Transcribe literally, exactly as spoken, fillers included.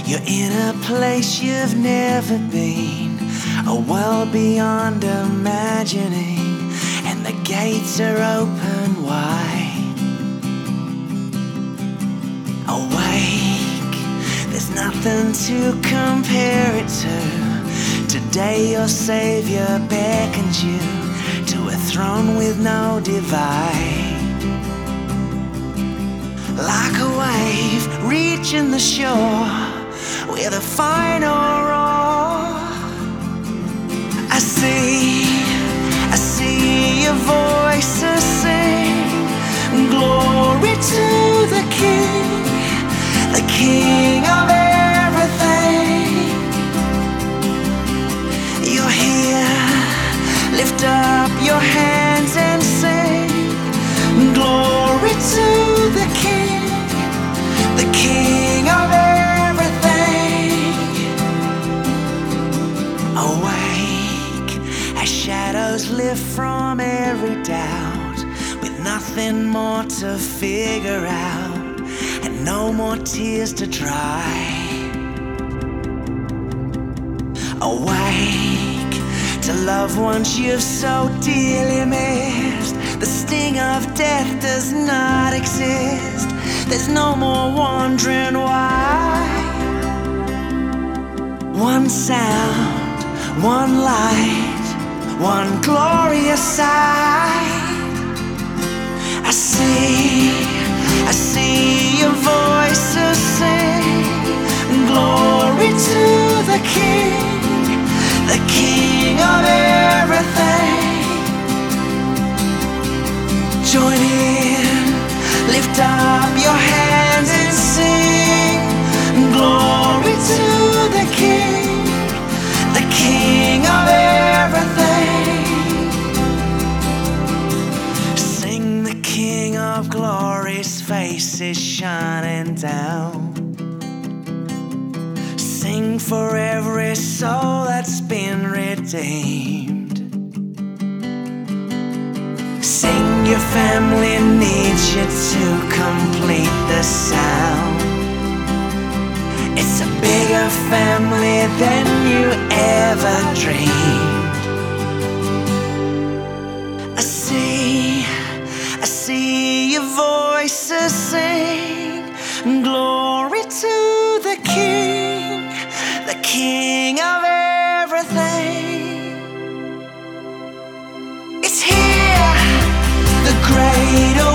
You're in a place you've never been, a world beyond imagining, and the gates are open wide. Awake, there's nothing to compare it to. Today your Savior beckons you to a throne with no divide. Like a wave reaching the shore with a final roar, I see, I see your voices sing glory to the King, the King of everything. You're here, lift up your hands and sing glory to the King, the King of everything. Awake as shadows lift from every doubt, with nothing more to figure out and no more tears to dry. Awake to loved ones you've so dearly missed. The sting of death does not exist. There's no more wondering why. One sound, one light, one glorious sight. I see, I see your voices sing glory to the King, the King of everything. Join in, lift up your hands and sing glory to the King, the King of everything. Sing the King of glory's face is shining down. Sing for every soul that's been redeemed. Sing, your family needs you to complete the sound. It's a bigger family than you ever dreamed. I see, I see your voices sing glory to the King, the King of everything. It's here, the great